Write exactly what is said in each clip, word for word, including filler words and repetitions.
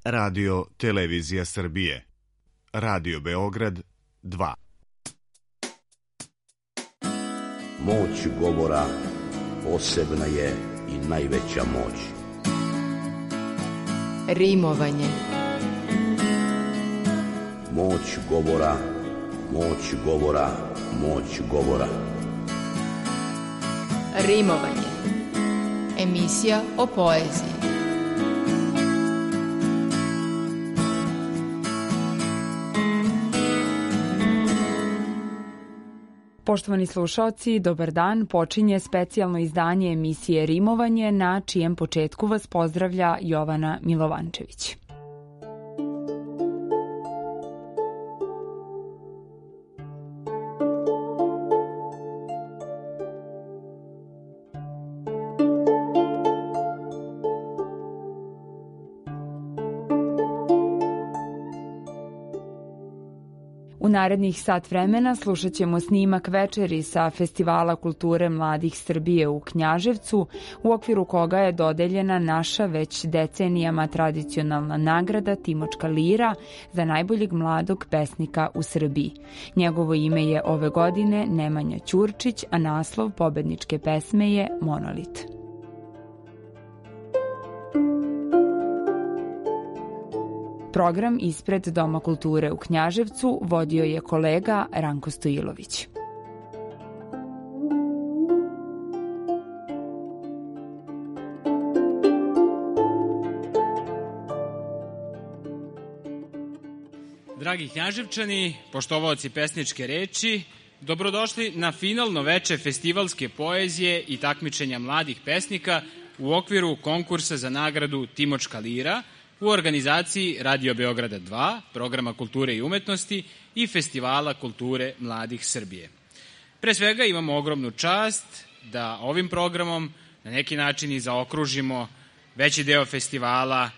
Radio Televizija Srbije. Radio Beograd dva. Moć govora posebna je i najveća moć. Rimovanje. Moć govora, moć govora, moć govora. Rimovanje. Emisija o poeziji. Poštovani slušaoci, dobar dan. Počinje specijalno izdanje emisije Rimovanje, na čijem početku vas pozdravlja Jovana Milovančević. U narednih sat vremena slušat ćemo snimak večeri sa Festivala kulture mladih Srbije u Knjaževcu, u okviru koga je dodeljena naša već decenijama tradicionalna nagrada Timočka lira za najboljeg mladog pesnika u Srbiji. Njegovo ime je ove godine Nemanja Ćurčić, a naslov pobedničke pesme je Monolit. Program ispred Doma kulture u Knjaževcu vodio je kolega Ranko Stojilović. Dragi Knjaževčani, poštovaoci pesničke reči, dobrodošli na finalno veče festivalske poezije i takmičenja mladih pesnika u okviru konkursa za nagradu Timočka lira u organizaciji Radio Beograda dva, Programa kulture i umetnosti i Festivala kulture mladih Srbije. Pre svega imamo ogromnu čast da ovim programom na neki način i zaokružimo veći deo festivala,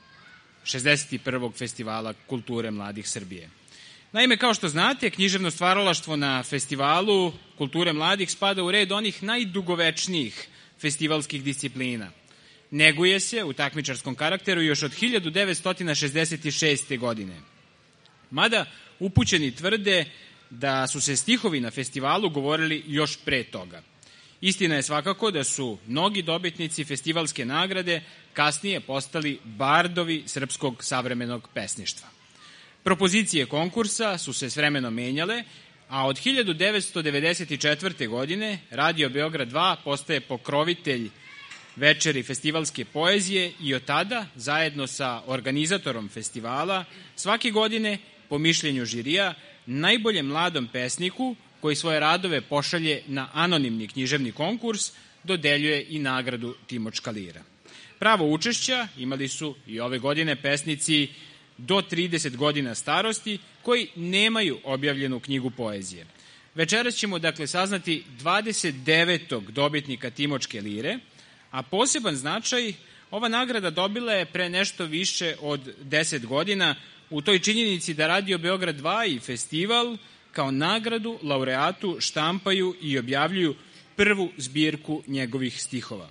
šezdeset prvog Festivala kulture mladih Srbije. Naime, kao što znate, književno stvaralaštvo na Festivalu kulture mladih spada u red onih najdugovečnijih festivalskih disciplina. Neguje se u takmičarskom karakteru još od hiljadu devetsto šezdeset šeste. godine. Mada upućeni tvrde da su se stihovi na festivalu govorili još pre toga. Istina je svakako da su mnogi dobitnici festivalske nagrade kasnije postali bardovi srpskog savremenog pesništva. Propozicije konkursa su se s vremenom menjale, a od hiljadu devetsto devedeset četvrte. godine Radio Beograd dva postaje pokrovitelj večeri festivalske poezije i od tada, zajedno sa organizatorom festivala, svake godine, po mišljenju žirija, najboljem mladom pesniku koji svoje radove pošalje na anonimni književni konkurs, dodeljuje i nagradu Timočka lira. Pravo učešća imali su i ove godine pesnici do trideset godina starosti koji nemaju objavljenu knjigu poezije. Večeras ćemo dakle saznati dvadeset devetog dobitnika Timočke lire, a poseban značaj ova nagrada dobila je pre nešto više od deset godina u toj činjenici da Radio Beograd dva i festival kao nagradu laureatu štampaju i objavljuju prvu zbirku njegovih stihova.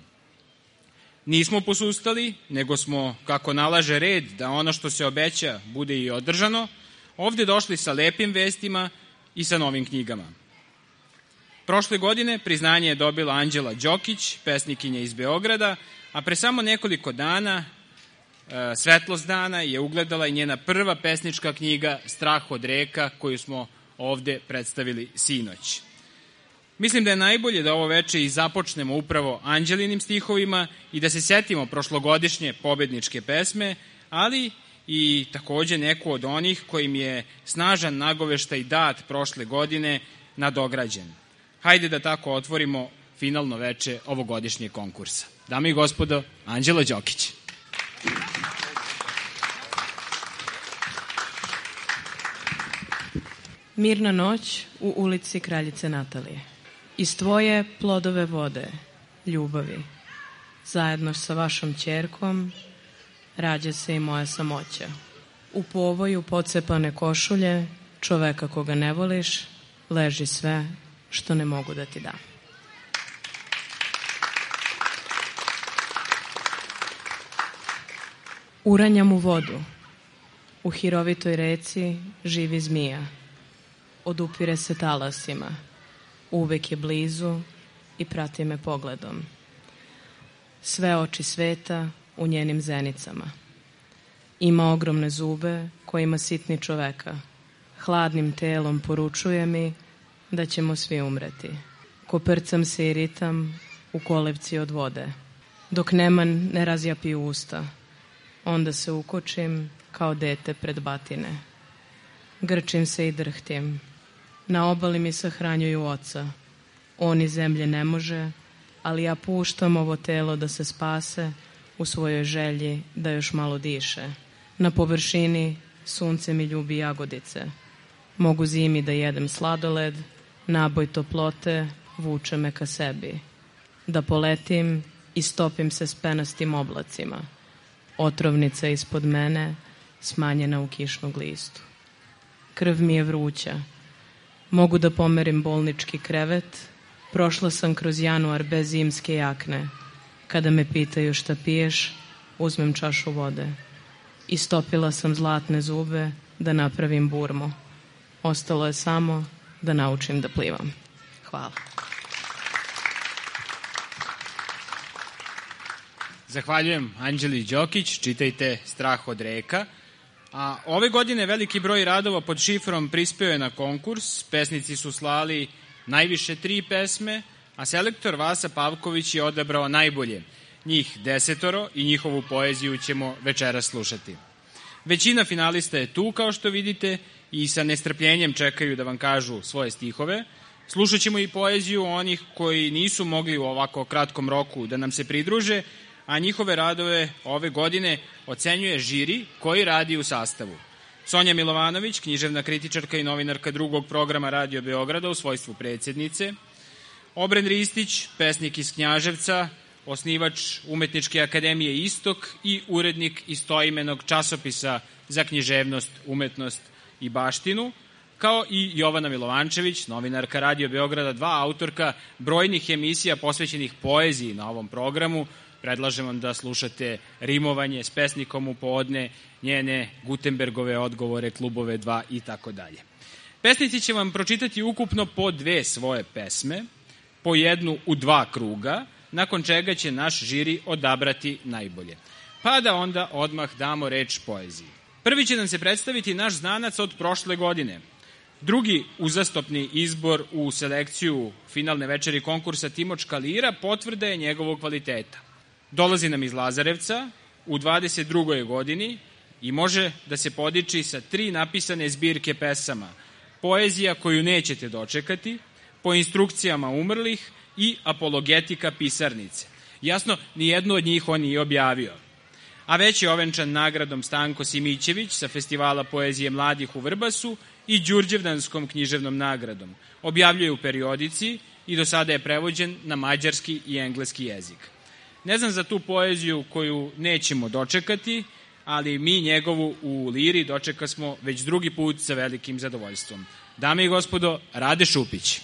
Nismo posustali, nego smo, kako nalaže red da ono što se obeća bude i održano, ovde došli sa lepim vestima i sa novim knjigama. Prošle godine priznanje je dobila Anđela Đokić, pesnikinja iz Beograda, a pre samo nekoliko dana, e, Svetlost dana, je ugledala i njena prva pesnička knjiga Strah od reka, koju smo ovde predstavili sinoć. Mislim da je najbolje da ovo veče i započnemo upravo Anđelinim stihovima i da se setimo prošlogodišnje pobedničke pesme, ali i takođe neku od onih kojim je snažan nagoveštaj dat prošle godine nadograđen. Hajde da tako otvorimo finalno veče ovogodišnjeg konkursa. Dame i gospodo, Anđela Đokić. Mirna noć u ulici Kraljice Natalije. Iz tvoje plodove vode, ljubavi, zajedno sa vašom ćerkom, rađa se i moja samoća. U povoju pocepane košulje, čoveka koga ne voliš, leži sve što ne mogu da ti dam. Uranjam u vodu. U hirovitoj reci živi zmija. Odupire se talasima. Uvek je blizu i prati me pogledom. Sve oči sveta u njenim zenicama. Ima ogromne zube kojima sitni čoveka. Hladnim telom poručuje mi da ćemo svi umreti. Koprcam se i ritam u kolevci od vode. Dok Neman ne razjapi usta, onda se ukočim kao dete pred batine. Grčim se i drhtim. Na obali mi sahranjuju oca. On iz zemlje ne može, ali ja puštam ovo telo da se spase u svojoj želji da još malo diše. Na površini sunce mi ljubi jagodice. Mogu zimi da jedem sladoled, naboj toplote vuče me ka sebi. Da poletim i stopim se s penastim oblacima. Otrovnica ispod mene smanjena u kišnu glistu. Krv mi je vruća. Mogu da pomerim bolnički krevet. Prošla sam kroz januar bez zimske jakne. Kada me pitaju šta piješ, uzmem čašu vode. Istopila sam zlatne zube da napravim burmu. Ostalo je samo da naučim da plivam. Hvala. Zahvaljujem Anđeli Đokić, čitajte Strah od reka. A ove godine veliki broj radova pod šifrom prispeo je na konkurs. Pesnici su slali najviše tri pesme, a selektor Vasa Pavković je odabrao najbolje. Njih desetoro i njihovu poeziju ćemo večeras slušati. Većina finalista je tu, kao što vidite, i sa nestrpljenjem čekaju da vam kažu svoje stihove. Slušat ćemo i poeziju onih koji nisu mogli u ovako kratkom roku da nam se pridruže, a njihove radove ove godine ocenjuje žiri koji radi u sastavu. Sonja Milovanović, književna kritičarka i novinarka drugog programa Radio Beograda u svojstvu predsjednice. Obren Ristić, pesnik iz Knjaževca, osnivač Umetničke akademije Istok i urednik istoimenog časopisa za književnost, umetnost i baštinu, kao i Jovana Milovančević, novinarka Radio Beograda dva, autorka brojnih emisija posvećenih poeziji na ovom programu. Predlažem vam da slušate Rimovanje s pesnikom u podne, njene Gutenbergove odgovore, Klubove dva i tako dalje. Pesnici će vam pročitati ukupno po dve svoje pesme, po jednu u dva kruga, nakon čega će naš žiri odabrati najbolje. Pa da onda odmah damo reč poeziji. Prvi će nam se predstaviti naš znanac od prošle godine. Drugi uzastopni izbor u selekciju finalne večeri konkursa Timočka lira potvrda je njegovog kvaliteta. Dolazi nam iz Lazarevca, u dvadeset drugoj godini i može da se podiči sa tri napisane zbirke pesama. Poezija koju nećete dočekati, Po instrukcijama umrlih i Apologetika pisarnice. Jasno, nijednu od njih on nije objavio. A već je ovenčan nagradom Stanko Simićević sa Festivala poezije mladih u Vrbasu i Đurđevdanskom književnom nagradom. Objavljuje u periodici i do sada je prevođen na mađarski i engleski jezik. Ne znam za tu poeziju koju nećemo dočekati, ali mi njegovu u liri dočekasmo već drugi put sa velikim zadovoljstvom. Dame i gospodo, Rade Šupić.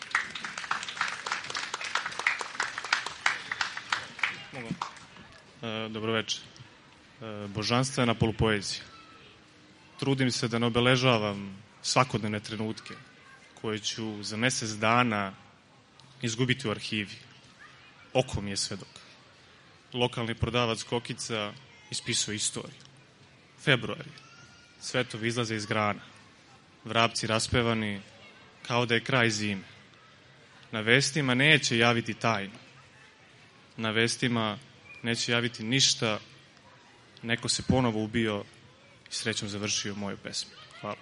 Dobro večer. Božanstvena polupoezija. Trudim se da ne obeležavam svakodnevne trenutke koje ću za mesec dana izgubiti u arhivi. Oko mi je svedok. Lokalni prodavac kokica ispisuje istoriju. Februari. Cvetovi izlaze iz grana. Vrapci raspevani kao da je kraj zime. Na vestima neće javiti tajnu. Na vestima neće javiti ništa. Neko se ponovo ubio i srećom završio moju pesmu. Hvala.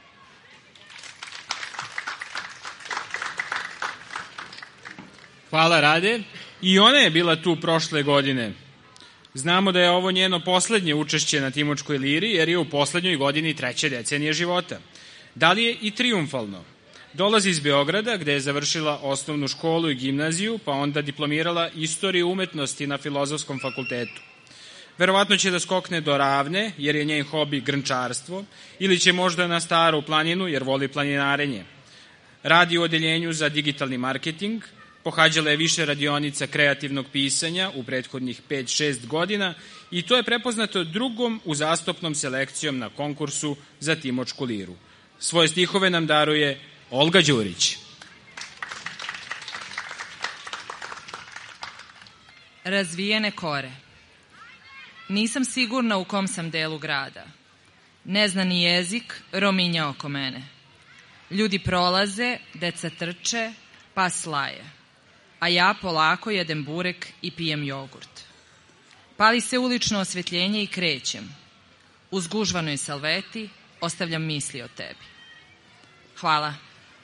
Hvala, Rade. I ona je bila tu prošle godine. Znamo da je ovo njeno poslednje učešće na Timočkoj liri, jer je u poslednjoj godini treće decenije života. Da li je i triumfalno? Dolazi iz Beograda, gde je završila osnovnu školu i gimnaziju, pa onda diplomirala istoriju umetnosti na Filozofskom fakultetu. Verovatno će da skokne do Ravne, jer je njen hobi grnčarstvo, ili će možda na Staru planinu, jer voli planinarenje. Radi u odeljenju za digitalni marketing, Pohađala je više radionica kreativnog pisanja u prethodnih pet šest godina i to je prepoznato drugom uzastopnom selekcijom na konkursu za Timočku liru. Svoje stihove nam daruje Olga Đurić. Razvijene kore. Nisam sigurna u kom sam delu grada. Neznani jezik rominja oko mene. Ljudi prolaze, deca trče, pas laje. A ja polako jedem burek i pijem jogurt. Pali se ulično osvetljenje i krećem. U zgužvanoj salveti ostavljam misli o tebi. Hvala.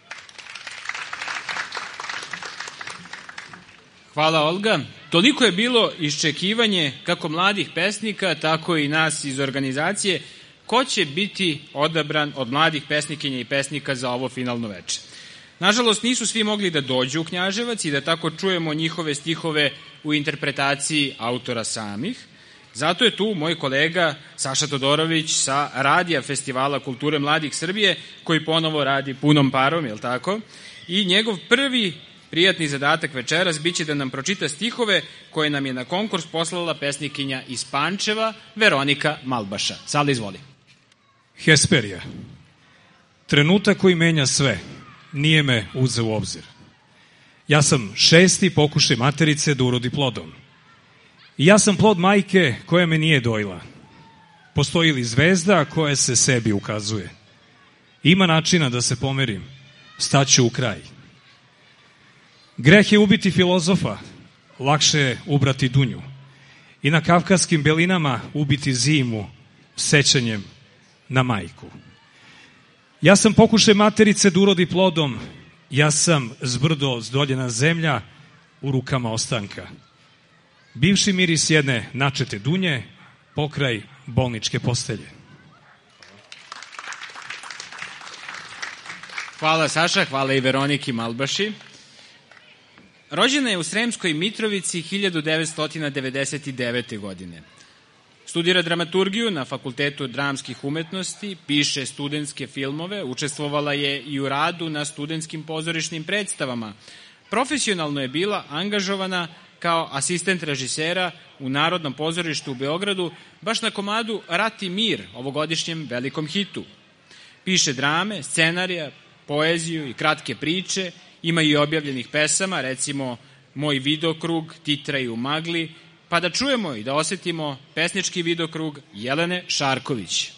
Hvala, Olga. Toliko je bilo iščekivanje kako mladih pesnika, tako i nas iz organizacije, ko će biti odabran od mladih pesnikinja i pesnika za ovo finalno veče. Nažalost, nisu svi mogli da dođu u Knjaževac i da tako čujemo njihove stihove u interpretaciji autora samih. Zato je tu moj kolega Saša Todorović sa Radija Festivala kulture mladih Srbije, koji ponovo radi punom parom, je li tako? I njegov prvi prijatni zadatak večeras biće da nam pročita stihove koje nam je na konkurs poslala pesnikinja iz Pančeva, Veronika Malbaša. Sada izvoli. Hesperija. Trenutak koji menja sve, nije me uzeo u obzir. Ja sam šesti pokušaj materice da urodi plodom. I ja sam plod majke koja me nije dojila. Postoji li zvezda koja se sebi ukazuje? Ima načina da se pomerim, staću u kraj. Greh je ubiti filozofa, lakše je ubrati dunju. I na kavkaskim belinama ubiti zimu sećanjem na majku. Ja sam pokušaj materice da urodi plodom, ja sam zbrdo zdoljena zemlja u rukama ostanka. Bivši miris jedne načete dunje, pokraj bolničke postelje. Hvala, Saša, hvala i Veroniki Malbaši. Rođena je u Sremskoj Mitrovici hiljadu devetsto devedeset devete. godine. Studira dramaturgiju na Fakultetu dramskih umetnosti, piše studentske filmove, učestvovala je i u radu na studentskim pozorišnim predstavama. Profesionalno je bila angažovana kao asistent režisera u Narodnom pozorištu u Beogradu, baš na komadu Rat i mir, ovogodišnjem velikom hitu. Piše drame, scenarija, poeziju i kratke priče, ima i objavljenih pesama, recimo Moj vidokrug, Titra i u magli, pa da čujemo i da osetimo pesnički vidokrug Jelene Šarković.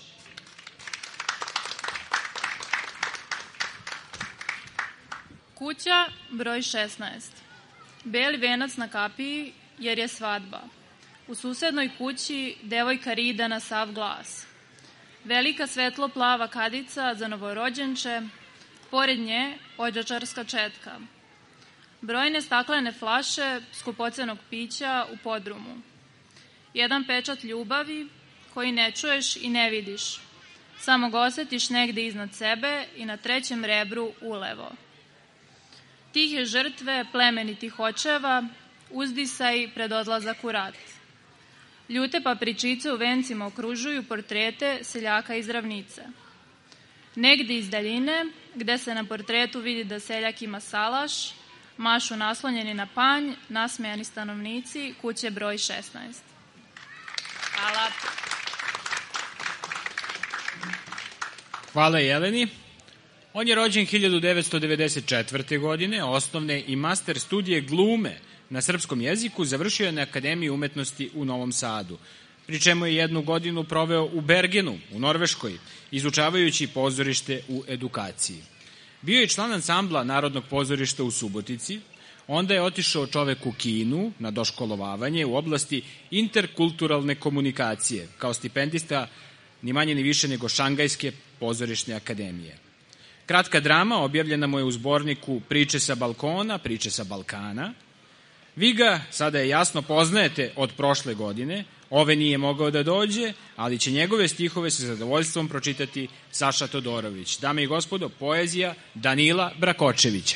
Kuća broj šesnaest. Beli venac na kapiji jer je svadba. U susednoj kući devojka rida na sav glas. Velika svetlo plava kadica za novorođenče, pored nje odjačarska četka. Brojne staklene flaše skupocenog pića u podrumu. Jedan pečat ljubavi koji ne čuješ i ne vidiš. Samo ga osetiš negde iznad sebe i na trećem rebru ulevo. Tihe žrtve plemenitih očeva, uzdisaj pred odlazak u rat. Ljute papričice u vencima okružuju portrete seljaka iz ravnice. Negde iz daljine, gde se na portretu vidi da seljak ima salaš, mašu naslonjeni na panj, nasmejani stanovnici kuće broj šesnaest. Hvala. Hvala Jeleni. On je rođen hiljadu devetsto devedeset četvrte. godine, osnovne i master studije glume na srpskom jeziku završio je na Akademiji umetnosti u Novom Sadu, pri čemu je jednu godinu proveo u Bergenu, u Norveškoj, izučavajući pozorište u edukaciji. Bio je član ansambla Narodnog pozorišta u Subotici, onda je otišao čovek u Kinu na doškolovavanje u oblasti interkulturalne komunikacije, kao stipendista ni manje ni više nego Šangajske pozorišne akademije. Kratka drama objavljena mu je u zborniku Priče sa balkona, Priče sa Balkana. Vi ga, sada je jasno, poznajete od prošle godine, ove nije mogao da dođe, ali će njegove stihove sa zadovoljstvom pročitati Saša Todorović. Dame i gospodo, poezija Danila Brakočevića.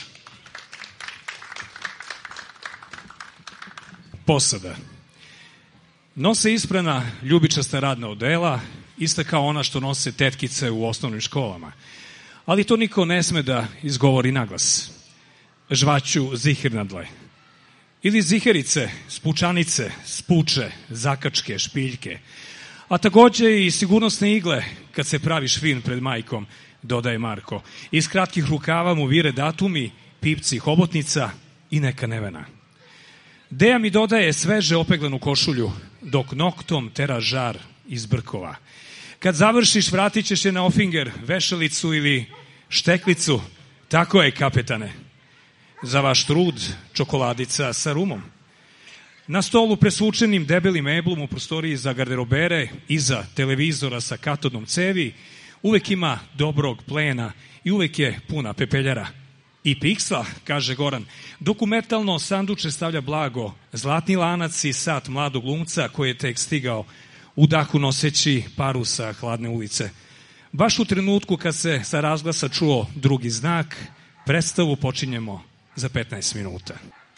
Posada. Nose isprana ljubičasta radna odela, ista kao ona što nose tetkice u osnovnim školama. Ali to niko ne sme da izgovori naglas. žvaću zihirnadle. Ili ziherice, spučanice, spuče, zakačke, špiljke. A takođe i sigurnosne igle kad se pravi švin pred majkom, dodaje Marko. Iz kratkih rukava mu vire datumi, pipci hobotnica i neka nevena. Deja mi dodaje sveže opeglanu košulju, dok noktom tera žar iz brkova. Kad završiš, vratit ćeš je na ofinger, vešalicu ili šteklicu. Tako je, kapetane. Za vaš trud, čokoladica sa rumom. Na stolu presvučenim debelim meblom u prostoriji za garderobere, iza televizora sa katodnom cevi, uvek ima dobrog plena i uvek je puna pepeljara. I piksla, kaže Goran, dok u metalno sanduče stavlja blago, zlatni lanac i sat mladog glumca koji je tek stigao u dahu noseći paru sa hladne ulice. Baš u trenutku kad se sa razglasa čuo drugi znak, predstavu počinjemo za petnaest minuta.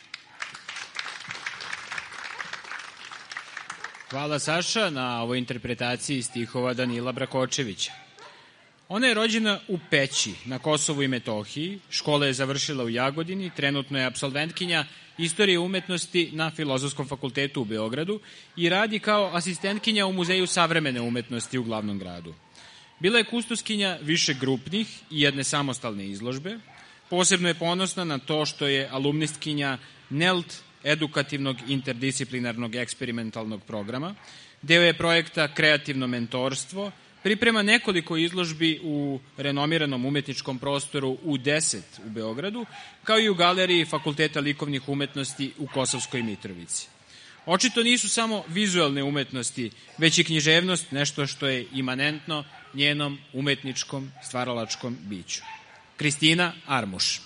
Hvala, Saša, na ovoj interpretaciji stihova Danila Brakočevića. Ona je rođena u Peći, na Kosovu i Metohiji, škola je završila u Jagodini, trenutno je apsolventkinja istorije umetnosti na Filozofskom fakultetu u Beogradu i radi kao asistentkinja u Muzeju savremene umetnosti u glavnom gradu. Bila je kustoskinja više grupnih i jedne samostalne izložbe. Posebno je ponosna na to što je alumnistkinja N E L T edukativnog interdisciplinarnog eksperimentalnog programa. Deo je projekta Kreativno mentorstvo, priprema nekoliko izložbi u renomiranom umetničkom prostoru U deset u Beogradu, kao i u galeriji Fakulteta likovnih umetnosti u Kosovskoj Mitrovici. Očito nisu samo vizualne umetnosti, već i književnost nešto što je imanentno njenom umetničkom stvaralačkom biću. Kristina Armuš.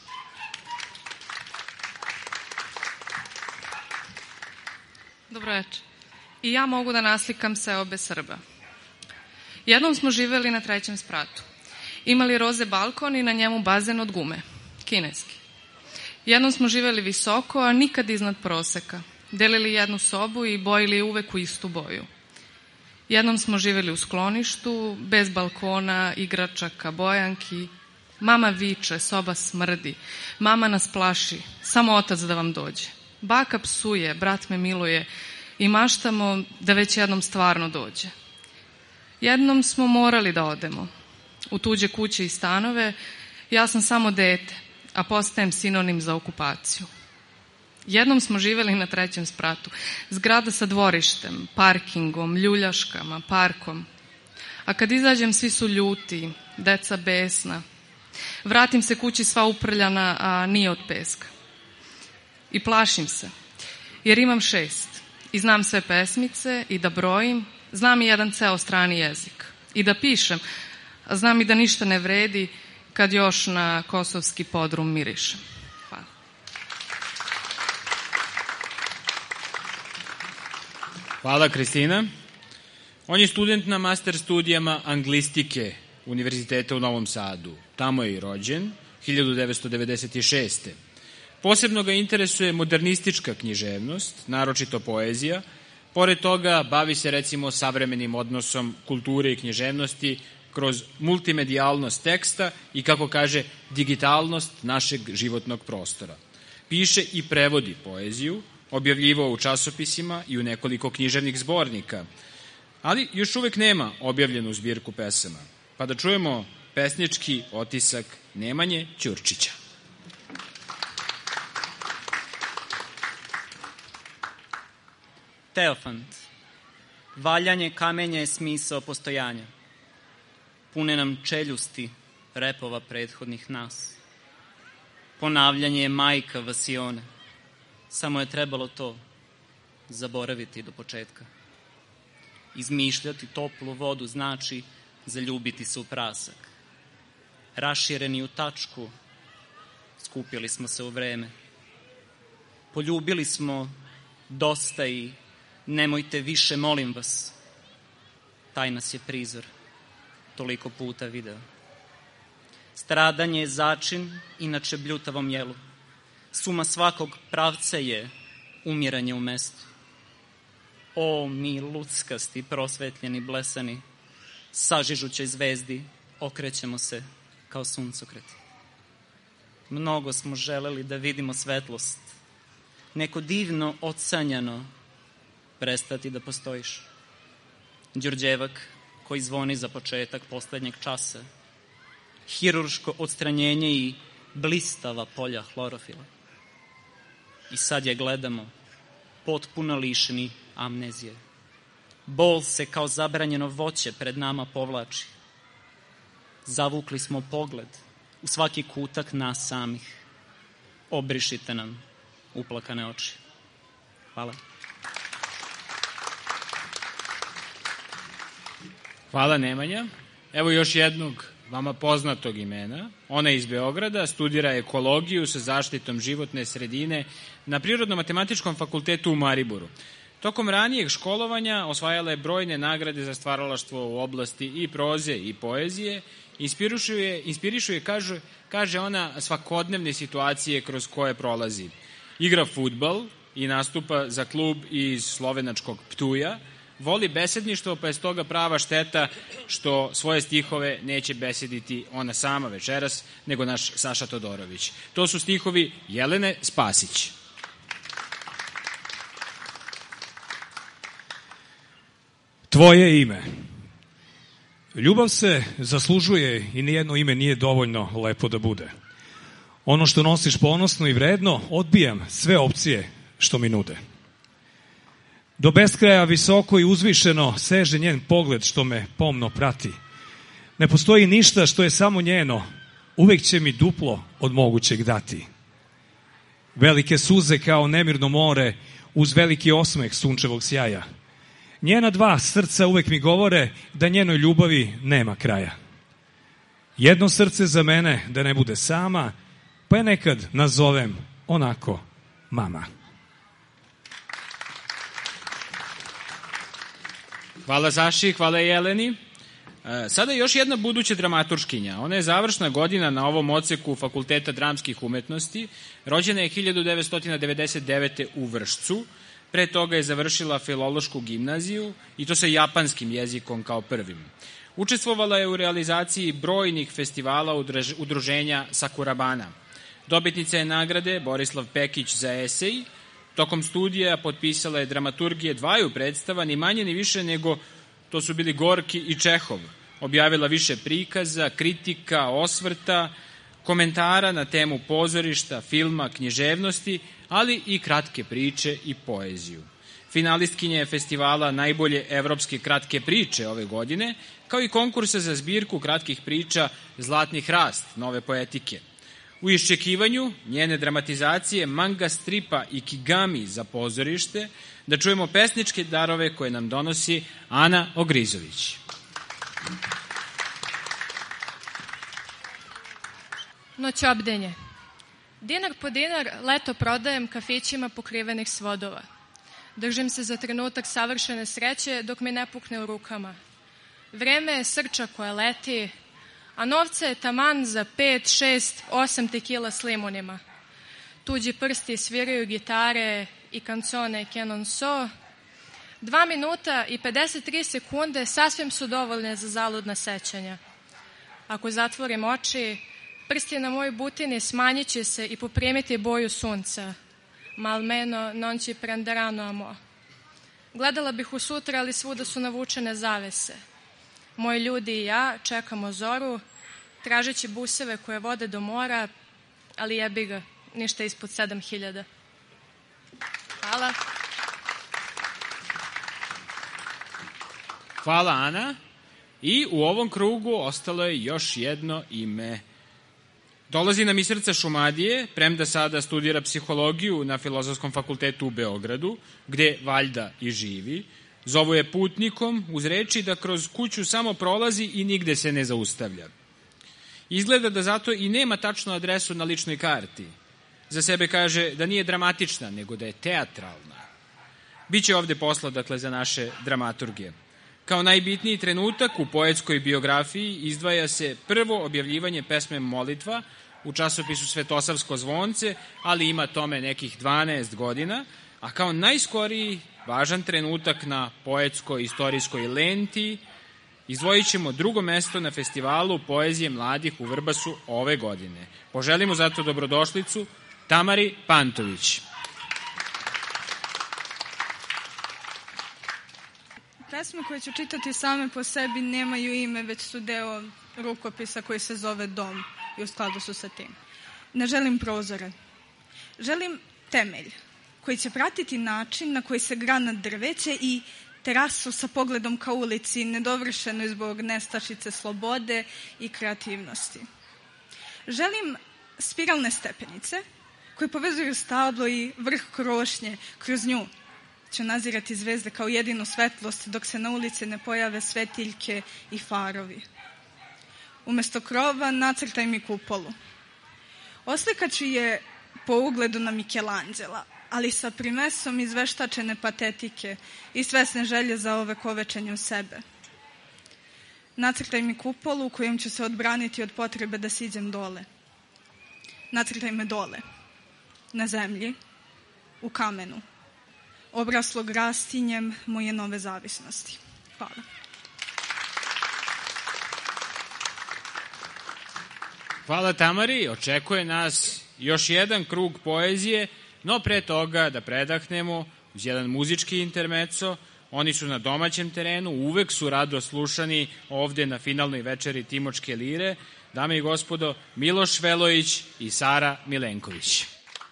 Dobro večer. I ja mogu da naslikam seobe Srba. Jednom smo živeli na trećem spratu. Imali roze balkon i na njemu bazen od gume. Kineski. Jednom smo živeli visoko, a nikad iznad proseka. Delili jednu sobu i bojili uvek u istu boju. Jednom smo živeli u skloništu, bez balkona, igračaka, bojanki. Mama viče, soba smrdi. Mama nas plaši, samo otac da vam dođe. Baka psuje, brat me miluje i maštamo da već jednom stvarno dođe. Jednom smo morali da odemo u tuđe kuće i stanove. Ja sam samo dete, a postajem sinonim za okupaciju. Jednom smo živeli na trećem spratu. Zgrada sa dvorištem, parkingom, ljuljaškama, parkom. A kad izađem, svi su ljuti, deca besna. Vratim se kući sva uprljana, a nije od peska. I plašim se, jer imam šest. I znam sve pesmice i da brojim. Znam i jedan ceo strani jezik. I da pišem, a znam i da ništa ne vredi kad još na kosovski podrum mirišem. Hvala. Hvala, Kristina. On je student na master studijama anglistike Univerziteta u Novom Sadu. Tamo je i rođen, hiljadu devetsto devedeset šeste. Posebno ga interesuje modernistička književnost, naročito poezija. Pored toga, bavi se recimo savremenim odnosom kulture i književnosti kroz multimedijalnost teksta i, kako kaže, digitalnost našeg životnog prostora. Piše i prevodi poeziju, objavljivao u časopisima i u nekoliko književnih zbornika, ali još uvek nema objavljenu zbirku pesama. Pa da čujemo pesnički otisak Nemanje Ćurčića. Teofant. Valjanje kamenja je smisao postojanja. Pune nam čeljusti repova prethodnih nas. Ponavljanje je majka vasione. Samo je trebalo to zaboraviti do početka. Izmišljati toplu vodu znači zaljubiti se u prasak. Rašireni u tačku, skupili smo se u vreme. Poljubili smo dosta i nemojte više, molim vas. Taj nas je prizor toliko puta video. Stradanje je začin, inače bljutavom jelu. Suma svakog pravca je umiranje u mestu. O, mi luckasti, prosvetljeni, blesani, sažižućoj zvezdi okrećemo se kao suncokreti. Mnogo smo želeli da vidimo svetlost. Neko divno odsanjano prestati da postojiš. Đurđevak koji zvoni za početak poslednjeg časa. Hirurško odstranjenje i blistava polja hlorofila. I sad je gledamo, potpuno lišeni amnezije. Bol se kao zabranjeno voće pred nama povlači. Zavukli smo pogled u svaki kutak nas samih. Obrišite nam uplakane oči. Hvala. Hvala, Nemanja. Evo još jednog vama poznatog imena. Ona je iz Beograda, studira ekologiju sa zaštitom životne sredine na Prirodno-matematičkom fakultetu u Mariboru. Tokom ranijeg školovanja osvajala je brojne nagrade za stvaralaštvo u oblasti i proze i poezije. Inspirišu je, inspirišu je kaže, kaže ona, svakodnevne situacije kroz koje prolazi. Igra fudbal i nastupa za klub iz slovenačkog Ptuja. Voli besedništvo, pa je stoga prava šteta što svoje stihove neće besediti ona sama večeras, nego naš Saša Todorović. To su stihovi Jelene Spasić. Tvoje ime. Ljubav se zaslužuje i nijedno ime nije dovoljno lepo da bude. Ono što nosiš ponosno i vredno, odbijam sve opcije što mi nude. Do beskraja visoko i uzvišeno seže njen pogled što me pomno prati. Ne postoji ništa što je samo njeno, uvek će mi duplo od mogućeg dati. Velike suze kao nemirno more uz veliki osmeh sunčevog sjaja. Njena dva srca uvek mi govore da njenoj ljubavi nema kraja. Jedno srce za mene da ne bude sama, pa je nekad nazovem onako mama. Hvala Saši, hvala Jeleni. Sada još jedna buduća dramaturškinja. Ona je završna godina na ovom odseku Fakulteta dramskih umetnosti. Rođena je hiljadu devetsto devedeset devete. u Vršcu. Pre toga je završila filološku gimnaziju i to sa japanskim jezikom kao prvim. Učestvovala je u realizaciji brojnih festivala udruženja Sakurabana. Dobitnica je nagrade Borislav Pekić za esej. Tokom studija potpisala je dramaturgije dvaju predstava, ni manje ni više nego to su bili Gorki i Čehov. Objavila više prikaza, kritika, osvrta, komentara na temu pozorišta, filma, književnosti, ali i kratke priče i poeziju. Finalistkinja je festivala Najbolje evropske kratke priče ove godine, kao i konkursa za zbirku kratkih priča Zlatni hrast, nove poetike. U iščekivanju njene dramatizacije manga stripa Ikigami za pozorište, da čujemo pesničke darove koje nam donosi Ana Ogrizović. Noćobdenje. Dinar po dinar leto prodajem kafićima pokrivenih svodova. Držim se za trenutak savršene sreće dok mi ne pukne u rukama. Vreme je srča koja leti, a novce je taman za pet, šest, osam tekila s limunima. Tuđi prsti sviraju gitare i kancone Kenon So. Dva minuta i pedeset tri sekunde sasvim su dovoljne za zaludna sećanja. Ako zatvorim oči, prsti na mojoj butini smanjit će se i poprimiti boju sunca. Mal meno non ci prenderano amo. Gledala bih u sutra, ali svuda su navučene zavese. Moji ljudi i ja čekamo zoru, tražeći buseve koje vode do mora, ali jebi ga, ništa ispod sedam hiljada. Hvala. Hvala, Ana. I u ovom krugu ostalo je još jedno ime. Dolazi nam iz srca Šumadije, premda sada studira psihologiju na Filozofskom fakultetu u Beogradu, gde valjda i živi. Zovu je putnikom uz reči da kroz kuću samo prolazi i nigde se ne zaustavlja. Izgleda da zato i nema tačnu adresu na ličnoj karti. Za sebe kaže da nije dramatična, nego da je teatralna. Biće ovde posla, dakle, za naše dramaturgije. Kao najbitniji trenutak u poetskoj biografiji izdvaja se prvo objavljivanje pesme Molitva u časopisu Svetosavsko zvonce, ali ima tome nekih dvanaest godina, a kao najskoriji važan trenutak na poetskoj istorijskoj lenti Izdvojit ćemo drugo mesto na festivalu poezije mladih u Vrbasu ove godine. Poželimo zato dobrodošlicu Tamari Pantović. Pesme koje ću čitati same po sebi nemaju ime, već su deo rukopisa koji se zove Dom i u skladu su sa tim. Ne želim prozore. Želim temelj koji će pratiti način na koji se grana drveće i terasu sa pogledom ka ulici, nedovršenoj zbog nestašice slobode i kreativnosti. Želim spiralne stepenice koje povezuju stablo i vrh krošnje. Kroz nju ću nazirati zvezde kao jedinu svetlost dok se na ulici ne pojave svetiljke i farovi. Umesto krova nacrtaj mi kupolu. Oslikaću je po ugledu na Michelangela, ali sa primesom izveštačene patetike i svesne želje za ovekovečenjem sebe. Nacrtaj mi kupolu u kojom ću se odbraniti od potrebe da siđem dole. Nacrtaj me dole, na zemlji, u kamenu, obraslog rastinjem moje nove zavisnosti. Hvala. Hvala Tamari, očekuje nas još jedan krug poezije, no pre toga da predahnemo uz jedan muzički intermeco. Oni su na domaćem terenu, uvek su rado slušani ovde na finalnoj večeri Timočke lire. Dame i gospodo, Miloš Velojić i Sara Milenković.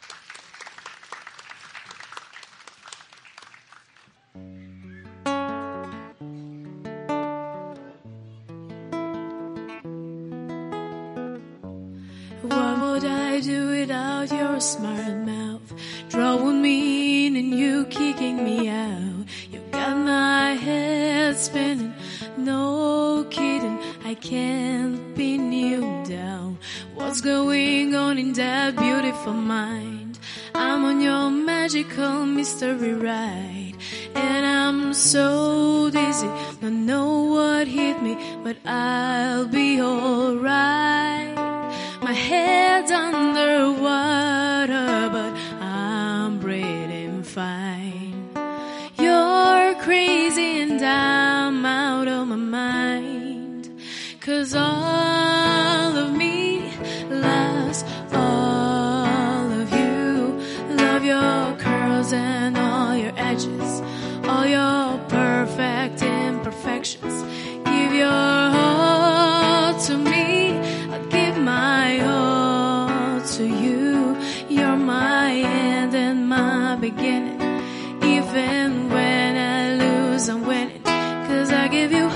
What would I do without your smart mouth, drawing me in and you kicking me out? You got my head spinning, no kidding, I can't pin you down. What's going on in that beautiful mind? I'm on your magical mystery ride, and I'm so dizzy, don't know what hit me, but I'll be alright. My head's underwater, but I'm breathing fine. You're crazy and I'm out of my mind, 'cause all of me loves all of you. Love your curls and all your edges, all your perfect imperfections. Give your all to me, I'll give my all to you. You're my end and my beginning. Even when I lose, I'm winning, 'cause I give you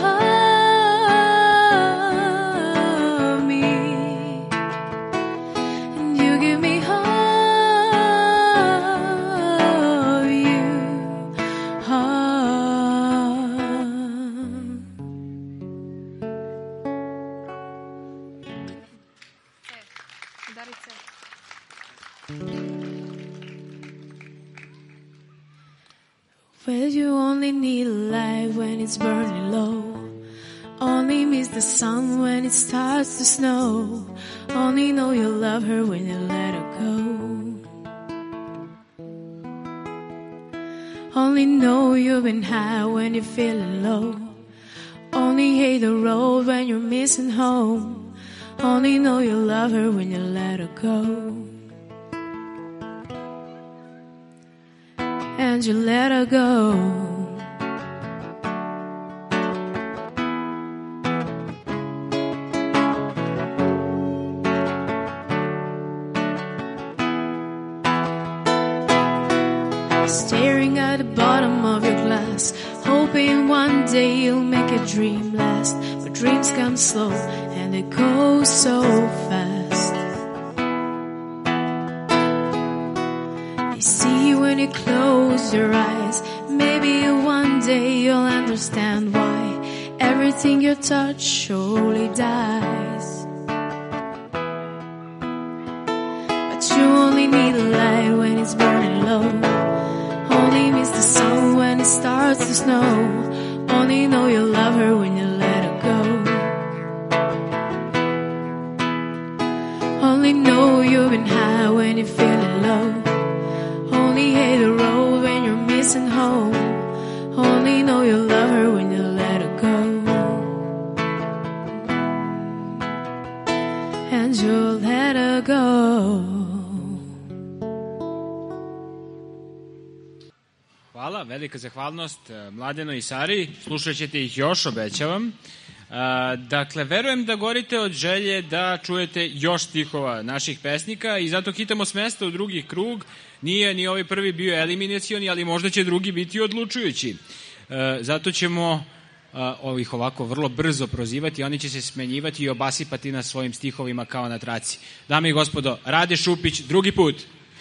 all of me, and you give me all of you. All. Well, you only need a light when it's burning low. Only miss the sun when it starts to snow. Only know you love her when you let her go. Only know you've been high when you're feeling low. Only hate the road when you're missing home. Only know you love her when you let her go. And you let her go. Staring at the bottom of your glass, hoping one day you'll make a dream last. But dreams come slow and they go so fast. They see you when you close your eyes. Maybe one day you'll understand why everything you touch surely dies. But you only need a light when it's burning low. Only miss the sun when it starts to snow. Only know you love her when you let her go. Only know you've been high when you're feeling low. Only hate the road when you're missing home. Only know you love her when you let her go. and you'll let her go. Hvala, velika zahvalnost Mladeno i Sari. Slušat ćete ih još, obećavam. Dakle, verujem da gorite od želje da čujete još stihova naših pesnika i zato hitamo s mesta u drugi krug. Nije ni ovaj prvi bio eliminacioni, ali možda će drugi biti odlučujući. Zato ćemo ovih ovako vrlo brzo prozivati, oni će se smenjivati i obasipati na svojim stihovima kao na traci. Dame i gospodo, Rade Šupić, drugi put.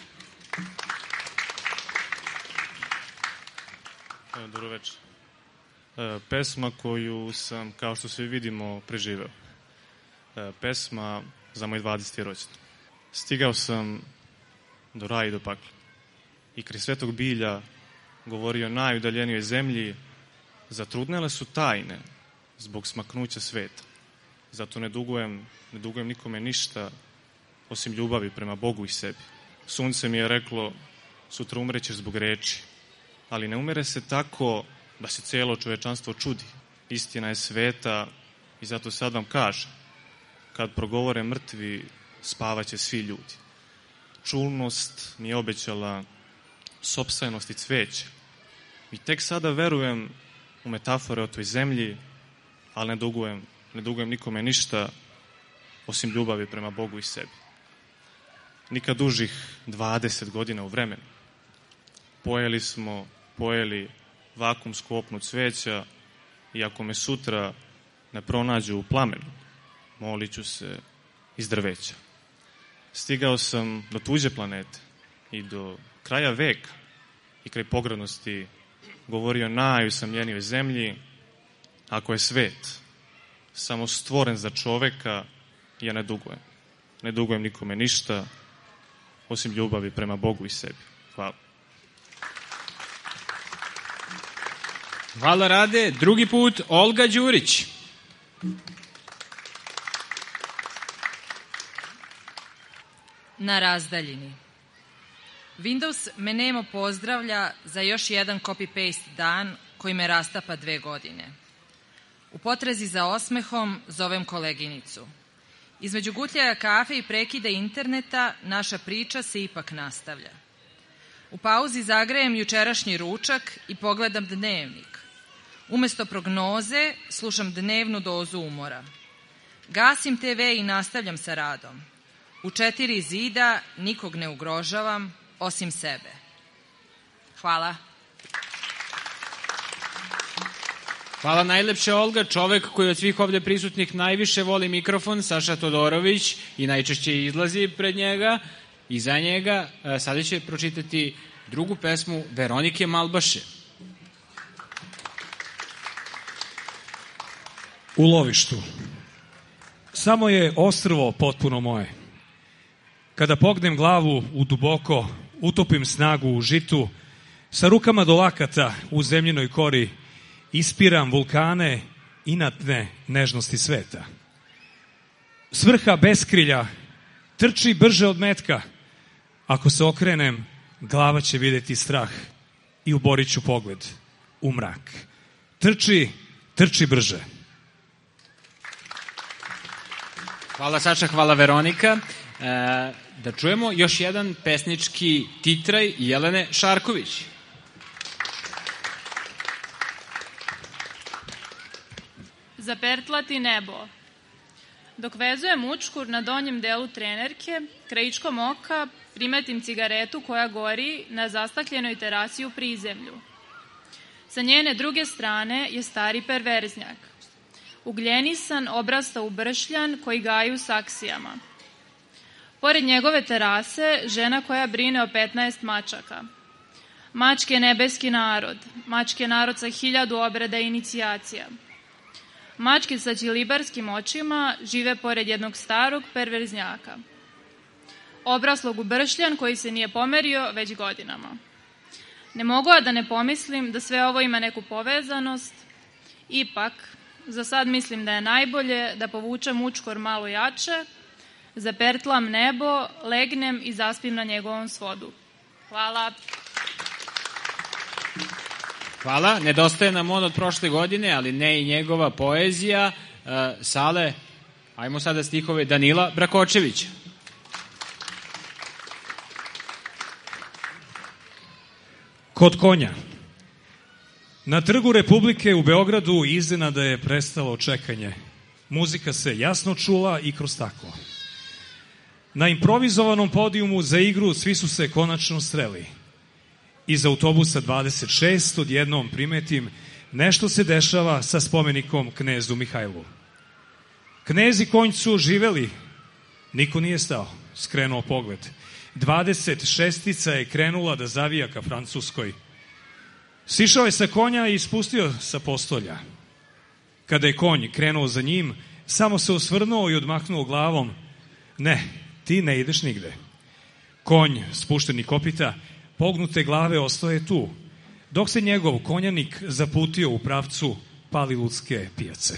Dobro večer. Pesma koju sam, kao što svi vidimo, preživeo. Pesma za moj dvadeseti rođendan. Stigao sam do raja i do pakla. I kraj svetog bilja govorio najudaljenijoj zemlji, zatrudnele su tajne zbog smaknuća sveta. Zato ne dugujem, ne dugujem nikome ništa osim ljubavi prema Bogu i sebi. Sunce mi je reklo, sutra umrećeš zbog reči, ali ne umere se tako da se cijelo čovečanstvo čudi. Istina je sveta i zato sad vam kažem, kad progovore mrtvi, spavaće svi ljudi. Čulnost mi je obećala sopstvenost i cveće. I tek sada verujem u metafore o toj zemlji, ali ne dugujem, ne dugujem nikome ništa osim ljubavi prema Bogu i sebi. Nikad dužih dvadeset godina u vremenu. Pojeli smo, pojeli vakumsku opnu cveća i ako me sutra ne pronađu u plamenu, molit ću se iz drveća. Stigao sam do tuđe planete i do kraja veka i kraj pogradnosti govorio najusamljenijoj zemlji, ako je svet samo stvoren za čoveka, ja ne dugujem. Ne dugujem nikome ništa osim ljubavi prema Bogu i sebi. Hvala. Hvala, Rade. Drugi put, Olga Đurić. Na razdaljini. Windows me nemo pozdravlja za još jedan copy-paste dan koji me rastapa dve godine. U potrazi za osmehom zovem koleginicu. Između gutljaja kafe i prekida interneta naša priča se ipak nastavlja. U pauzi zagrejem jučerašnji ručak i pogledam dnevnik. Umesto prognoze slušam dnevnu dozu umora. Gasim te ve i nastavljam sa radom. U četiri zida nikog ne ugrožavam osim sebe. Hvala. Hvala najlepše, Olga. Čovek koji od svih ovde prisutnih najviše voli mikrofon, Saša Todorović, i najčešće izlazi pred njega i za njega. Sada će pročitati drugu pesmu Veronike Malbaše. U lovištu. Samo je ostrvo potpuno moje. Kada pognem glavu u duboko, utopim snagu u žitu, sa rukama do lakata u zemljinoj kori ispiram vulkane inatne nežnosti sveta. Svrha beskrilja trči brže od metka. Ako se okrenem, glava će vidjeti strah i uborit ću pogled u mrak. Trči, trči brže. Hvala, Saša, hvala, Veronika. E, da čujemo još jedan pesnički titraj Jelene Šarković. Zapertlati nebo. Dok vezujem učkur na donjem delu trenerke, krajičkom oka primetim cigaretu koja gori na zastakljenoj terasi u prizemlju. Sa njene druge strane je stari perverznjak. Ugljenisan, obrasta u bršljan koji gaji u saksijama. Pored njegove terase, žena koja brine o petnaest mačaka. Mačke je nebeski narod, mačke je narod sa hiljadu obreda i inicijacija. Mačke sa ćilibarskim očima žive pored jednog starog perverznjaka. Obraslog u bršljan koji se nije pomerio već godinama. Ne mogu a da ne pomislim da sve ovo ima neku povezanost, ipak, za sad mislim da je najbolje da povučem učkor malo jače, zapertlam nebo, legnem i zaspim na njegovom svodu. Hvala. Hvala. Nedostaje nam on od prošle godine, ali ne i njegova poezija. Sale, Ajmo sada stihove Danila Brakočevića. Kod konja. Na Trgu Republike u Beogradu iznenada je prestalo čekanje. Muzika se jasno čula i kroz staklo. Na improvizovanom podijumu za igru svi su se konačno sreli. Iz autobusa dvadeset šest odjednom primetim nešto se dešava sa spomenikom knezu Mihajlu. Knez i konj su živeli. Niko nije stao, skrenuo pogled. dvadeset šestica je krenula da zavija ka Francuskoj. Sišao je sa konja i ispustio sa postolja. Kada je konj krenuo za njim, samo se osvrnuo i odmahnuo glavom. Ne, ti ne ideš nigde. Konj, spušteni kopita, pognute glave ostaje tu, dok se njegov konjanik zaputio u pravcu Paliludske pijace.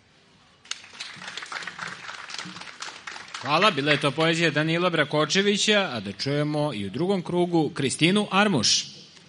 Hvala, bila je to poezija Danila Brakočevića, a da čujemo i u drugom krugu Kristinu Armuš.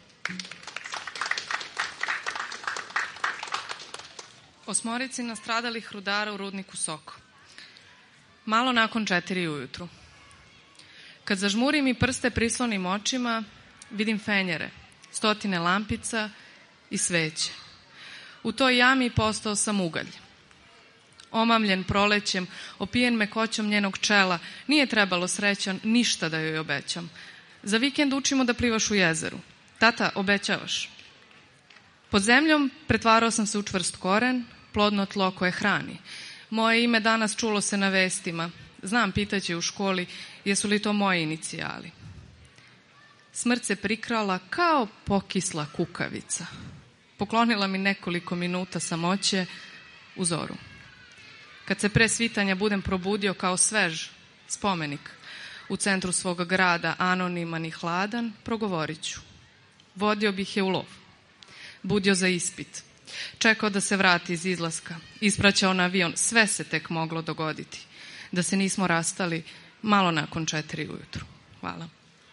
Osmorici nastradalih rudara u rudniku Soko. Malo nakon četiri ujutru. Kad zažmurim i prste prislonim očima, vidim fenjere, stotine lampica i sveće. U toj jami postao sam ugalj. Omamljen prolećem, opijen mekoćom njenog čela, nije trebalo srećan ništa da joj obećam. Za vikend učimo da plivaš u jezeru. Tata, obećavaš. Pod zemljom pretvarao sam se u čvrst koren, plodno tlo koje hrani. Moje ime danas čulo se na vestima. Znam, pitaće u školi, jesu li to moji inicijali. Smrt se prikrala kao pokisla kukavica. Poklonila mi nekoliko minuta samoće u zoru. Kad se pre svitanja budem probudio kao svež spomenik u centru svoga grada, anoniman i hladan, progovorit ću. Vodio bih je u lov. Budio za ispit. Čekao da se vrati iz izlaska. Ispraćao na avion. Sve se tek moglo dogoditi. Da se nismo rastali malo nakon četiri ujutru. Hvala.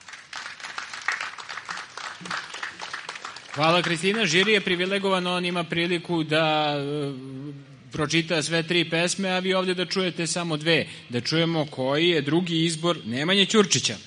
Hvala, Kristina. Žiri je privilegovan, on ima priliku da pročita sve tri pesme, a vi ovdje da čujete samo dve. Da čujemo koji je drugi izbor Nemanje Ćurčića.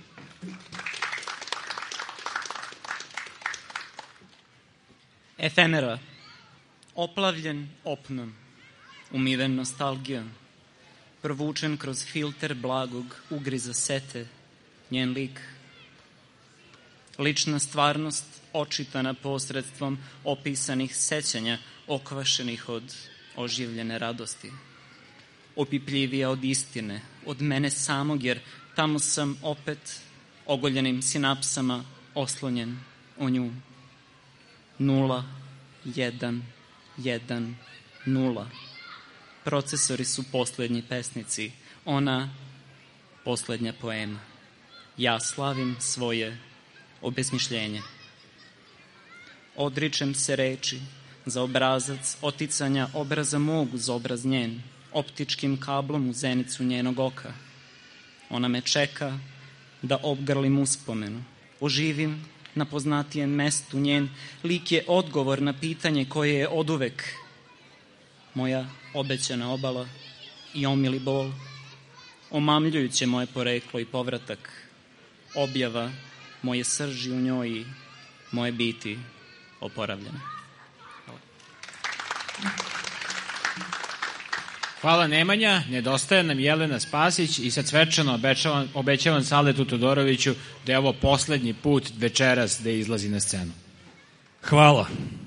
Efemera, oplavljen opnom, umiven nostalgijom, provučen kroz filter blagog ugriza sete, njen lik. Lična stvarnost očitana posredstvom opisanih sećanja, okvašenih od oživljene radosti. Opipljivija od istine, od mene samog, jer tamo sam opet ogoljenim sinapsama oslonjen o nju. Nula, jedan, jedan, nula. Procesori su posljednji pesnici, ona posljednja poema. Ja slavim svoje obesmišljenje. Odričem se reči za obrazac oticanja obraza mog uz obraz njen, optičkim kablom u zenicu njenog oka. Ona me čeka da obgrlim uspomenu, oživim na poznatijem mestu, njen lik je odgovor na pitanje koje je oduvek moja obećana obala i omili bol, omamljujuće moje poreklo i povratak, objava moje srži u njoj i moje biti oporavljene. Hvala. Hvala, Nemanja. Nedostaje nam Jelena Spasić i sad svečano obećavam, obećavam Saletu Todoroviću da je ovo poslednji put večeras da izlazi na scenu. Hvala.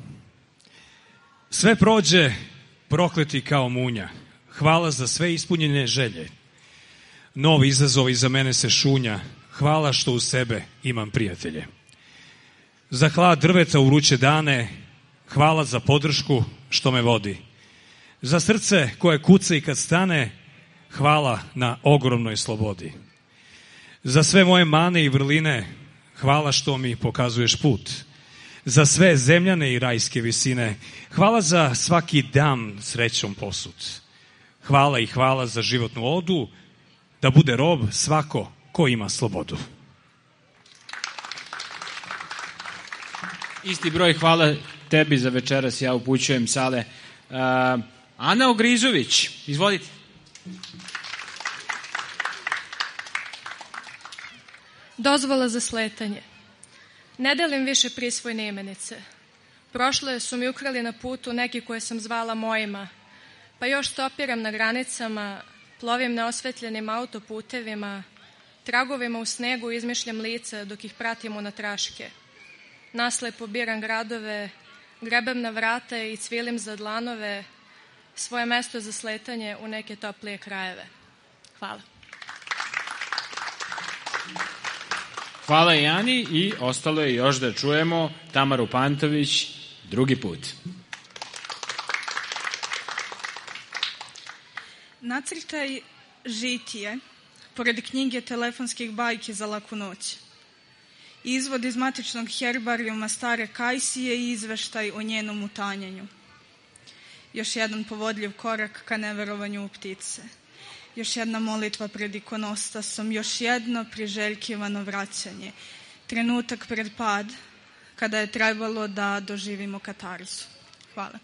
Sve prođe, prokleti kao munja. Hvala za sve ispunjene želje. Novi izazov iza mene se šunja. Hvala što u sebe imam prijatelje. Za hlad drveta u vruće dane, hvala za podršku što me vodi. Za srce koje kuca i kad stane, hvala na ogromnoj slobodi. Za sve moje mane i vrline, hvala što mi pokazuješ put. Za sve zemljane i rajske visine, hvala za svaki dan srećom posut. Hvala i hvala za životnu odu, da bude rob svako ko ima slobodu. Isti broj hvala tebi za večeras, ja upućujem, Sale. Uh, Ana Ogrizović, izvolite. Dozvola za sletanje. Ne delim više prisvojne imenice. Prošle su mi ukrali na putu neki koje sam zvala mojima, pa još stopiram na granicama, plovim neosvetljenim autoputevima, tragovima u snegu izmišljam lica dok ih pratim u natraške. Naslepo biram gradove, grebem na vrata i cvilim za dlanove, svoje mesto za sletanje u neke toplije krajeve. Hvala. Hvala Jani i ostalo je još da čujemo Tamaru Pantović drugi put. Nacrtaj žitije pored knjige telefonskih bajki za laku noć. Izvod iz matičnog herbarijuma stare Kajsije i izveštaj o njenom utanjanju. Još jedan povodljiv korak ka neverovanju u ptice. Još jedna molitva pred ikonostasom, još jedno priželjkivano vraćanje. Trenutak pred pad, kada je trebalo da doživimo katarzu. Hvala.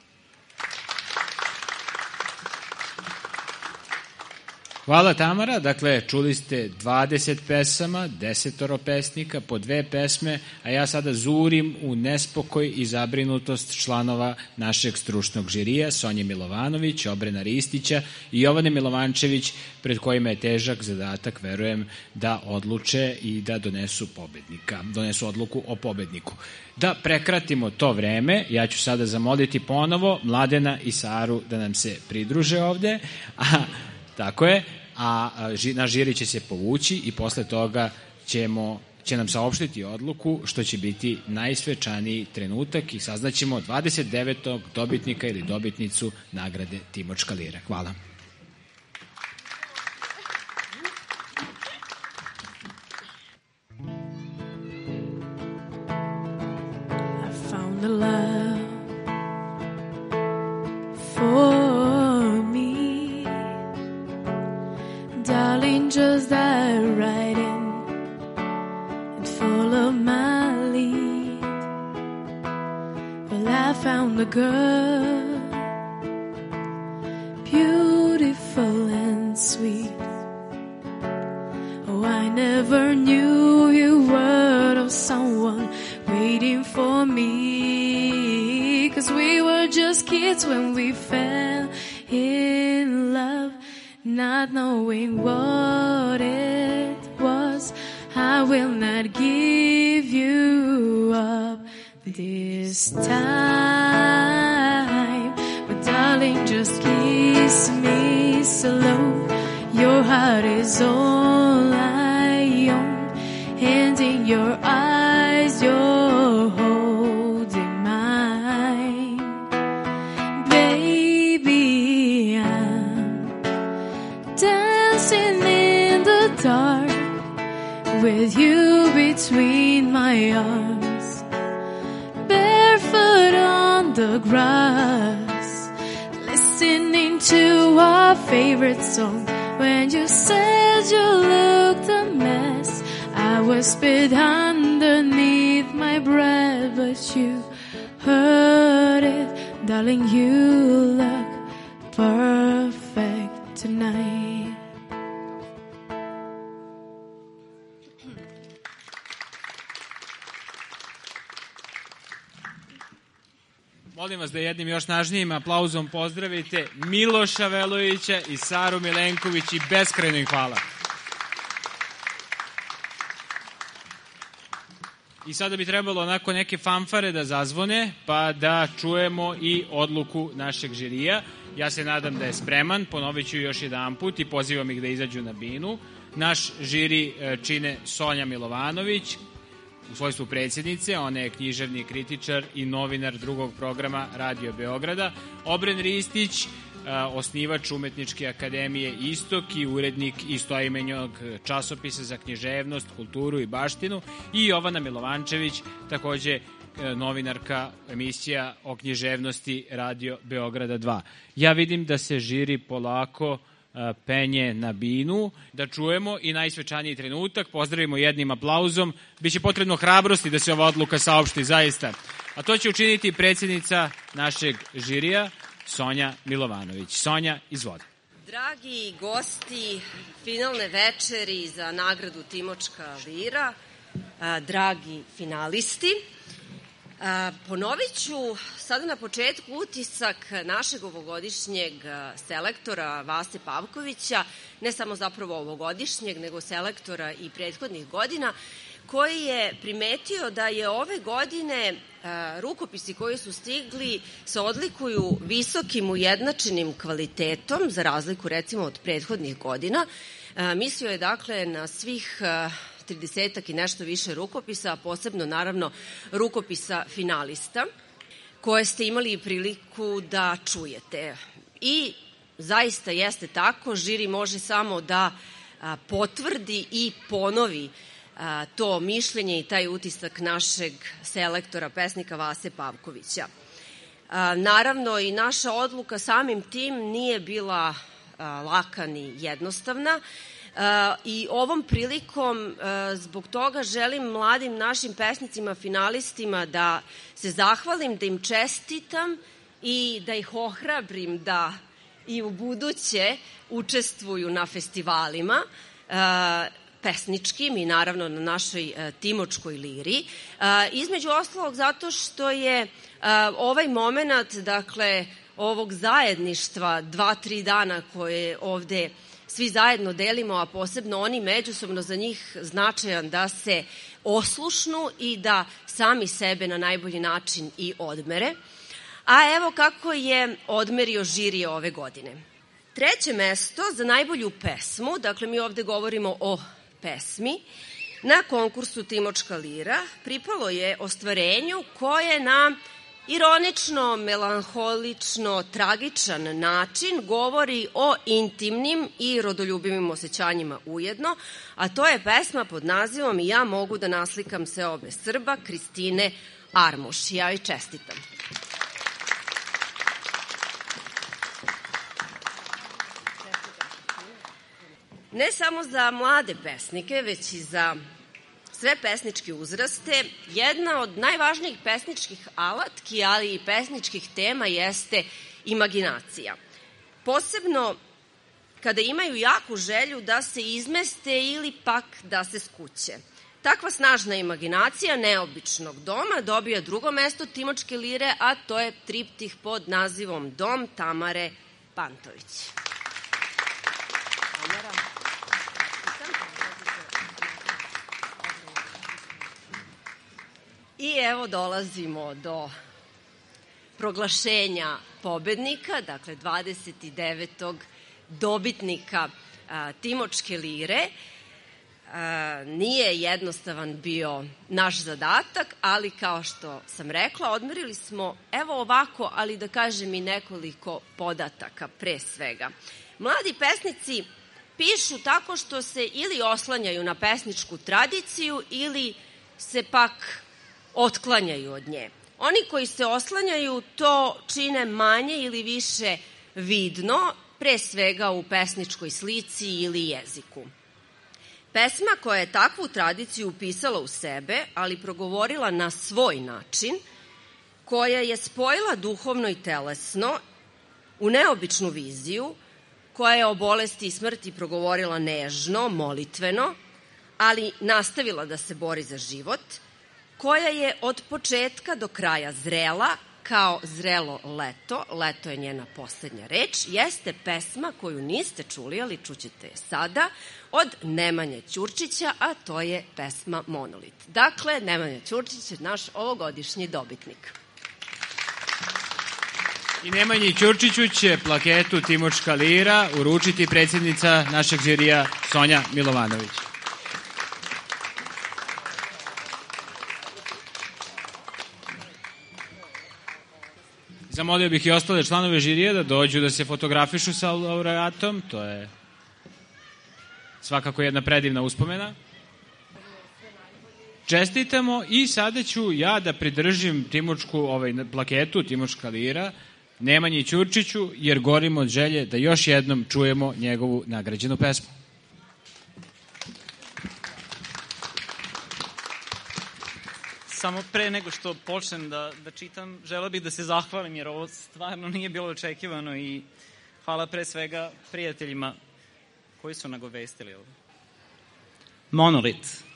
Hvala Tamara, dakle čuli ste dvadeset pesama, desetoro pesnika, po dve pesme, a ja sada zurim u nespokoj i zabrinutost članova našeg stručnog žirija, Sonje Milovanović, Obrena Ristića i Jovane Milovančević, pred kojima je težak zadatak, verujem, da odluče i da donesu pobednika, donesu odluku o pobedniku. Da prekratimo to vreme, ja ću sada zamoliti ponovo Mladena i Saru da nam se pridruže ovde, a tako je, a naš žiri će se povući i posle toga ćemo, će nam saopštiti odluku što će biti najsvečaniji trenutak i saznaćemo dvadeset devetog dobitnika ili dobitnicu nagrade Timočka lira. Hvala. I found a love for me, darling, just dive right in and follow my lead. Well, I found a girl, beautiful and sweet. Oh, I never knew you were of someone waiting for me, 'cause we were just kids when we fell in love, not knowing what it was. I will not give you up this time, but darling, just kiss me slow. Your heart is all I own, and in your eyes you're holding mine. Baby, I'm dancing in the dark with you between my arms, barefoot on the grass, listening to our favorite song. When you said you looked a mess, I whispered underneath my breath, but you heard it. Darling, you look perfect tonight. Molim vas da jednim još snažnijim aplauzom pozdravite Miloša Velovića i Saru Milenković i beskrajno im hvala. I sada bi trebalo onako neke fanfare da zazvone, pa da čujemo i odluku našeg žirija. Ja se nadam da je spreman, ponovit ću još jedan put i pozivam ih da izađu na binu. Naš žiri čine Sonja Milovanović, u svojstvu predsjednice, ona je književni kritičar i novinar drugog programa Radio Beograda, Obren Ristić, osnivač Umetničke akademije Istok i urednik istoimenog časopisa za književnost, kulturu i baštinu, i Jovana Milovančević, takođe novinarka emisija o književnosti Radio Beograda dva. Ja vidim da se žiri polako penje na binu, da čujemo i najsvečaniji trenutak. Pozdravimo jednim aplauzom. Biće potrebno hrabrosti da se ova odluka saopšti, zaista. A to će učiniti predsjednica našeg žirija, Sonja Milovanović. Sonja, izvodi. Dragi gosti finalne večeri za nagradu Timočka lira, dragi finalisti, ponovit ću sada na početku utisak našeg ovogodišnjeg selektora Vase Pavkovića, ne samo zapravo ovogodišnjeg, nego selektora i prethodnih godina, koji je primetio da je ove godine rukopisi koji su stigli se odlikuju visokim ujednačenim kvalitetom, za razliku recimo od prethodnih godina. Mislio je dakle na svih tridesetak i nešto više rukopisa, a posebno naravno rukopisa finalista, koje ste imali priliku da čujete. I zaista jeste tako, žiri može samo da potvrdi i ponovi to mišljenje i taj utisak našeg selektora, pesnika Vase Pavkovića. Naravno, i naša odluka samim tim nije bila laka ni jednostavna i ovom prilikom zbog toga želim mladim našim pesnicima, finalistima da se zahvalim, da im čestitam i da ih ohrabrim da i u buduće učestvuju na festivalima pesničkim i naravno na našoj Timočkoj liri. Između ostalog zato što je ovaj moment, dakle, ovog zajedništva dva, tri dana koje ovde svi zajedno delimo, a posebno oni međusobno, za njih značajan da se oslušnu i da sami sebe na najbolji način i odmere. A evo kako je odmerio žiri ove godine. Treće mesto za najbolju pesmu, dakle mi ovde govorimo o pesmi, na konkursu Timočka lira pripalo je ostvarenju koje na ironično, melanholično, tragičan način govori o intimnim i rodoljubivim osjećanjima ujedno, a to je pesma pod nazivom I ja mogu da naslikam seobe Srba Kristine Armuš. Ja joj čestitam. Ne samo za mlade pesnike, već i za sve pesničke uzraste, jedna od najvažnijih pesničkih alatki, ali i pesničkih tema jeste imaginacija. Posebno kada imaju jaku želju da se izmeste ili pak da se skuće. Takva snažna imaginacija neobičnog doma dobija drugo mesto Timočke lire, a to je triptih pod nazivom Dom Tamare Pantović. I evo dolazimo do proglašenja pobednika, dakle dvadeset devetog dobitnika a, Timočke lire. A, nije jednostavan bio naš zadatak, ali kao što sam rekla, odmerili smo evo ovako, ali da kažem i nekoliko podataka pre svega. Mladi pesnici pišu tako što se ili oslanjaju na pesničku tradiciju ili se pak otklanjaju od nje. Oni koji se oslanjaju to čine manje ili više vidno, pre svega u pesničkoj slici ili jeziku. Pesma koja je takvu tradiciju upisala u sebe, ali progovorila na svoj način, koja je spojila duhovno i telesno u neobičnu viziju, koja je o bolesti i smrti progovorila nežno, molitveno, ali nastavila da se bori za život, koja je od početka do kraja zrela, kao zrelo leto, leto je njena poslednja reč, jeste pesma koju niste čuli, ali čućete je sada, od Nemanje Ćurčića, a to je pesma Monolit. Dakle, Nemanja Ćurčić je naš ovogodišnji dobitnik. I Nemanji Ćurčiću će plaketu Timočka lira uručiti predsjednica našeg žirija Sonja Milovanović. Zamolio bih i ostale članove žirije da dođu da se fotografišu sa laureatom. To je svakako jedna predivna uspomena. Čestitamo i sada ću ja da pridržim Timočku, ovaj, plaketu Timočka lira Nemanji Ćurčiću, jer gorim od želje da još jednom čujemo njegovu nagrađenu pesmu. Samo pre nego što počnem da, da čitam, želeo bih da se zahvalim, jer ovo stvarno nije bilo očekivano i Hvala pre svega prijateljima koji su nagovestili ovo. Monolit.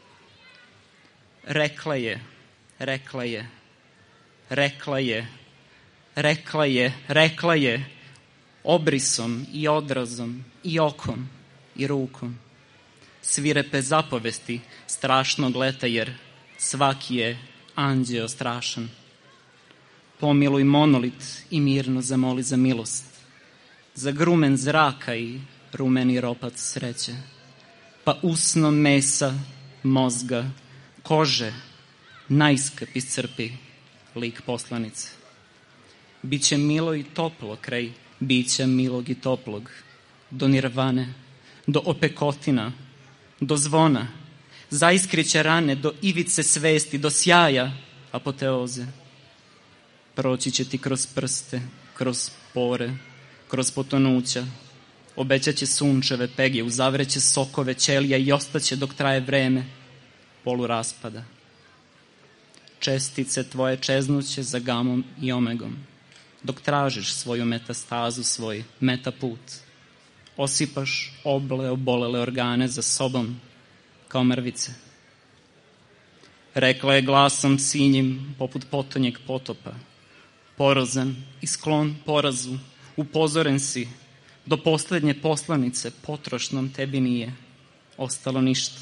Rekla je, rekla je, rekla je, rekla je, rekla je, obrisom i odrazom i okom i rukom. Svirepe zapovesti strašnog leta, jer svaki je anđeo strašan. Pomiluj monolit i mirno zamoli za milost, za grumen zraka i rumeni ropac sreće, pa usno mesa, mozga, kože, najskup iscrpi lik poslanice. Biće milo i toplo kraj bića milog i toplog, do nirvane, do opekotina, do zvona, zaiskriće rane, do ivice svesti, do sjaja apoteoze. Proći će ti kroz prste, kroz pore, kroz potonuća, obećaće sunčeve pegje, uzavreće sokove ćelija i ostaće dok traje vreme poluraspada. Čestice tvoje čeznuće za gamom i omegom, dok tražiš svoju metastazu, svoj metaput. Osipaš oble, obolele organe za sobom kao mrvice. Rekla je glasom sinjim poput potonjeg potopa, porozan i sklon porazu, upozoren si, do poslednje poslanice potrošnom tebi nije ostalo ništa.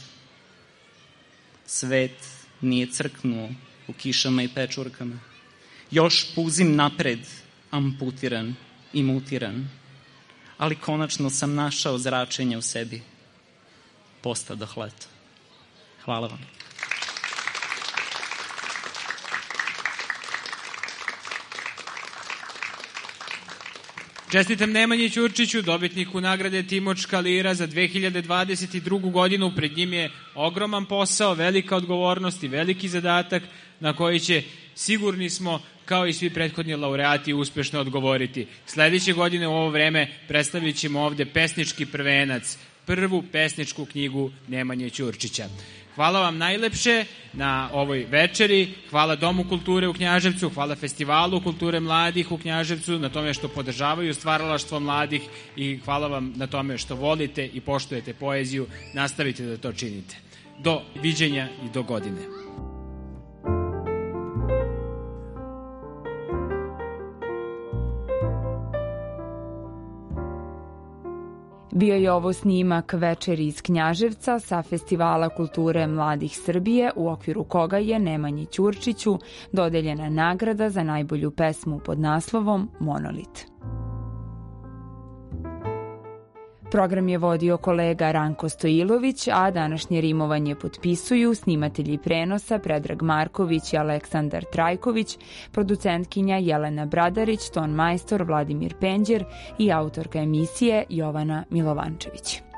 Svet nije crknuo u kišama i pečurkama. Još puzim napred, amputiran i mutiran, ali konačno sam našao zračenje u sebi. Postadoh leto. Hvala vam. Čestitam Nemanji Ćurčiću, dobitniku nagrade Timočka lira za dve hiljade dvadeset drugu. godinu. Pred njim je ogroman posao, velika odgovornost i veliki zadatak na koji će, sigurni smo, kao i svi prethodni laureati, uspešno odgovoriti. Sledeće godine u ovo vreme predstavit ćemo ovde pesnički prvenac, prvu pesničku knjigu Nemanje Ćurčića. Hvala vam najlepše na ovoj večeri, hvala Domu kulture u Knjaževcu, hvala Festivalu kulture mladih u Knjaževcu na tome što podržavaju stvaralaštvo mladih i hvala vam na tome što volite i poštujete poeziju. Nastavite da to činite. Do viđenja i do godine. Bio je ovo snimak Večeri iz Knjaževca sa Festivala kulture mladih Srbije, u okviru koga je Nemanji Ćurčiću dodeljena nagrada za najbolju pesmu pod naslovom Monolit. Program je vodio kolega Ranko Stojilović, a današnje rimovanje potpisuju snimatelji prenosa Predrag Marković i Aleksandar Trajković, producentkinja Jelena Bradarić, ton majstor Vladimir Penđer i autorka emisije Jovana Milovančević.